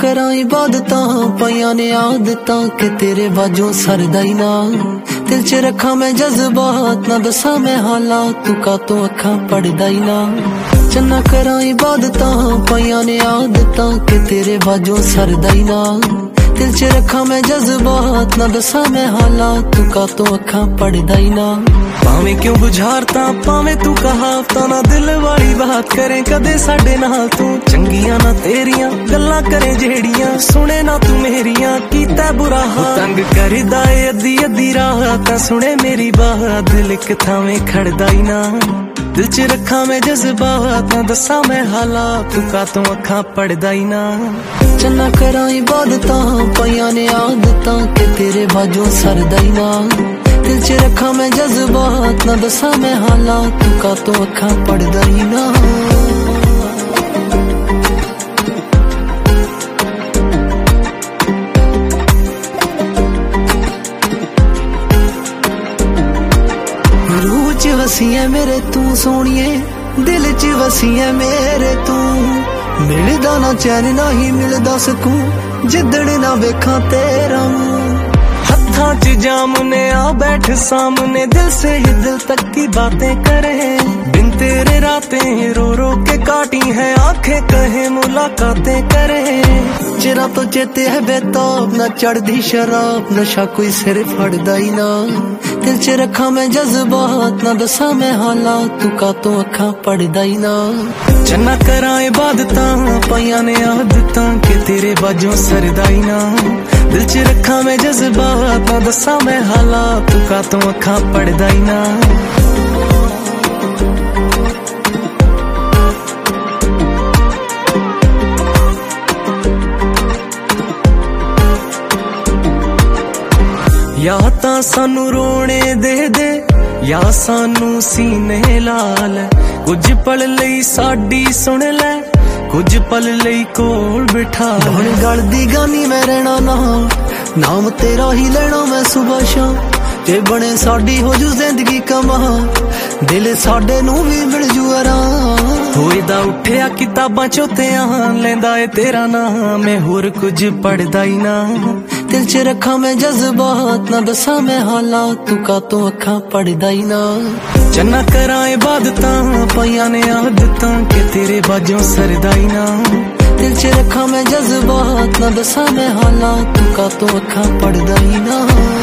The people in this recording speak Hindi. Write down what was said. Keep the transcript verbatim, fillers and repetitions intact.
करा इबादतां पईयां ने आदतां के तेरे बाजों सरदा ही ना। दिल च रखा मैं जज्बात ना दसा मैं हालात तू कातों अखां पढ़दा ही ना। चन्ना करा इबादतां पईयां ने आदतां के तेरे बाजों सरदा ही ना। दिल च रखा मैं जज्बात ना दसा मैं हालात तू कातों अखां पढ़दा ही ना। भावें क्यों बुझारता भावें तू कहावता ना दिल वाली बात करें कदे साडे नाल तू। चंगियां ना तेरियां गल्लां करे जेड़ियां सुने ना तू मेरियां कीता बुरा हाल। तंग करदा ए अद्धी अद्धी रात सुने मेरी बात दिल इक थावें खड़दा ही ना। दिल च रखा मैं जज्बात ना दसा मैं हालात तू कातों अखां पढ़दा ही ना। चन्ना करा इबादतां पईयां ने आदतां के तेरे बाजों सरदा ही ना। दिल च रखा मैं जज्बात ना दसा मैं हालात तू कातों अखां पढ़दा ही ना। रूह च वसी है मेरे तू सोनिए दिल च वसी है मेरे तू। मिलदा ना चैन ना ही मिलदा सकूं जिदड़ ना वेखां तेरा मुंह। हत्थां च जाम ने आ बैठ सामने दिल से ही दिल तक की बातें करे। बिन तेरे रातें रो रो के काटी है आंखें कहे मुलाकातें करे। चिरा तो चेते है बेताब ना चढ़दी शराब नशा कोई सिर फड़दा ही ना। दिल च रखा मैं जज्बात ना दसा मैं हालात तू कातों अखां पढ़दा ही ना। चन्ना करा इबादतां पईयां ने आदतां के तेरे बाजों सरदा ही ना। दिल च रखा मैं जज्बात ना दसा मैं हालात तू कातों अखां पढ़दा ही ना। या तां सानू रोने दे दे या सानू सीने लाल। कुछ पल लई साडी सुन ले कुछ पल लई कोल बिठा। हुण गलदी गानी मैं रहना ना नाम तेरा ही लेना मैं सुबह शाम। जे बने साडी हो जू जिंदगी कमा दिल साडे नू भी मिल जू आराम। होएदा उठिया किताबां चोतियां लेंदा ए तेरा नाम मैं होर कुछ पढ़दा ही ना। दिल च रखा मैं जज्बात ना दसा मैं हालात तू कातों अखां पढ़दा ही ना। चन्ना करा इबादतां पईयां ने आदतां के तेरे बाजों सरदा ही ना। दिल च रखा मैं जज्बात ना दसा मैं हालात तू कातों अखां पढ़दा ही ना।